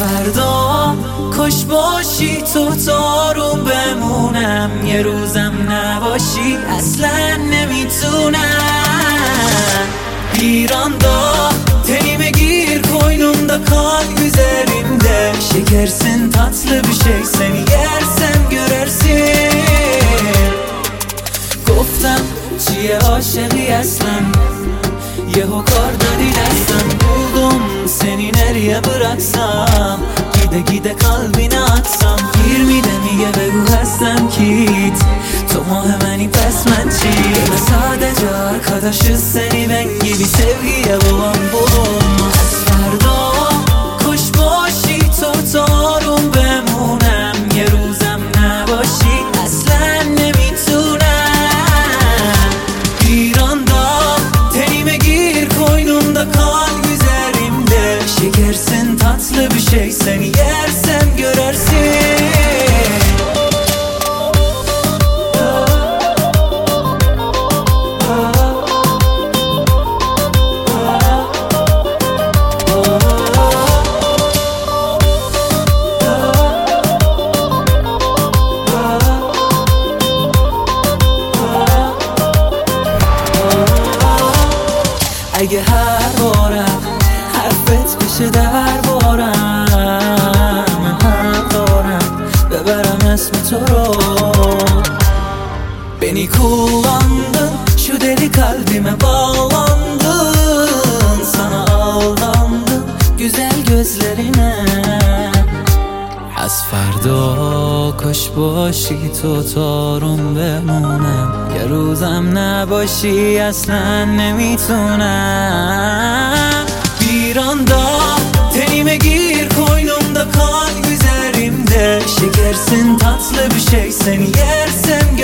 فردا کاش باشی تو تارون بمونم، یه روزم نباشی اصلا nemitunam. Bir anda tenime gir koynumda kal üzerimde, şekersin tatlı bir şey, seni yersem görersin. گفتم چیه عاشقی اصلا، یهو کار دادی دستم. buldum seni nereye bıraksam, gide gide kalbine atsam. 20 میگه بگو هستم کیت، تو ماه منی پس من چی؟ من sadece arkadaşız, seni ben gibi sevgiye bulan bulun. از فردا خوش باشی تو تارون بمونم، یه روزم نباشی اصلا nemitunam. Bir anda tenime gir koynumda kal üzerimde, şekersin tatlı bir şey, seni yersem görersin. اگه هر بارم حرفت بشه در بارم، من حق دارم ببرم اسم تو رو. Beni kullandın, şu deli kalbime bağlandın. Sana aldandım, güzel gözlerine. از فردا کاش باشی تو تارون بمونم، یه روزم نباشی اصلا nemitunam. Bir anda tenime gir koynumda kal üzerimde, şekersin tatlı bir şey, seni yersem